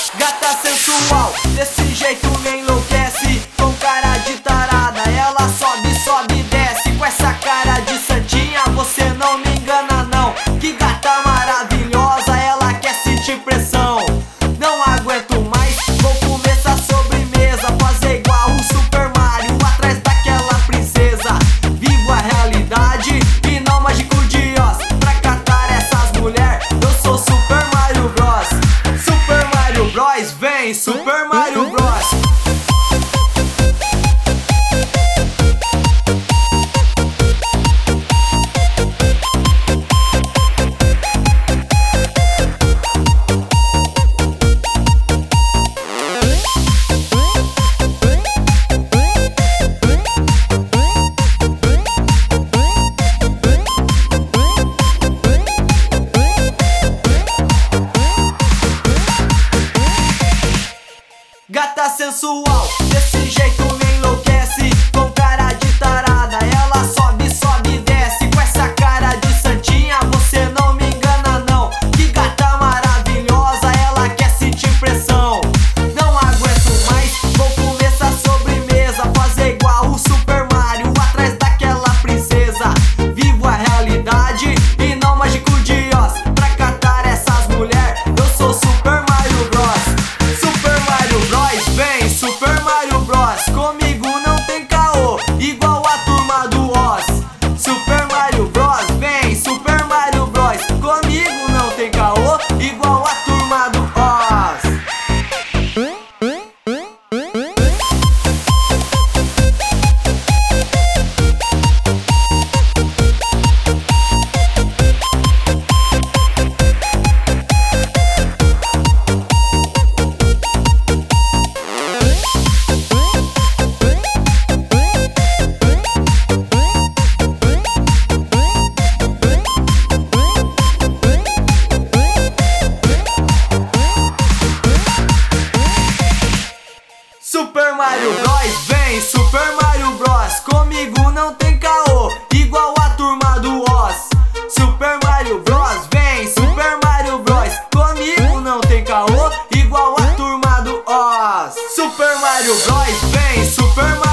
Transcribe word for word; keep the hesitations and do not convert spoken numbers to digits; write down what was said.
Gata sensual, desse jeito me enlouquece. Com cara de tarada, ela sobe, sobe e desce. Com essa cara de santinha, você não me engana não. Que gata maravilhosa, ela quer sentir pressão. Não aguento mais, vou comer essa sobremesa. Fazer igual o Super Mario atrás daquela princesa. Vivo a realidade e não mágico de Oz. Pra catar essas mulheres, eu sou Super Mario Bros. Super Mario Bros, vem Super Mario Bros. Gata sensual, desse jeito me enlouquece. Com cara de tarada, ela sobe, sobe e desce. Com essa cara de santinha, você não me engana não. Que gata maravilhosa, ela quer sentir pressão. Não aguento mais, vou comer essa sobremesa. Fazer igual o Super Mario atrás daquela princesa. Vivo a realidade e não mágico de Oz. Pra catar essas mulheres, eu sou Super Mario Bros. Super Mario Bros, vem Super Mario Bros. Comigo não tem caô, igual a turma do Oz. Super Mario Bros, vem Super Mario Bros. Comigo não tem caô, igual a turma do Oz. Super Mario Bros, vem Super Mario Bros. Comigo não tem caô, igual a turma do Oz. Super Mario Bros, vem Super Mario Bros. Comigo não tem caô, igual a turma do Oz. Super Mario Bros, vem Super Mario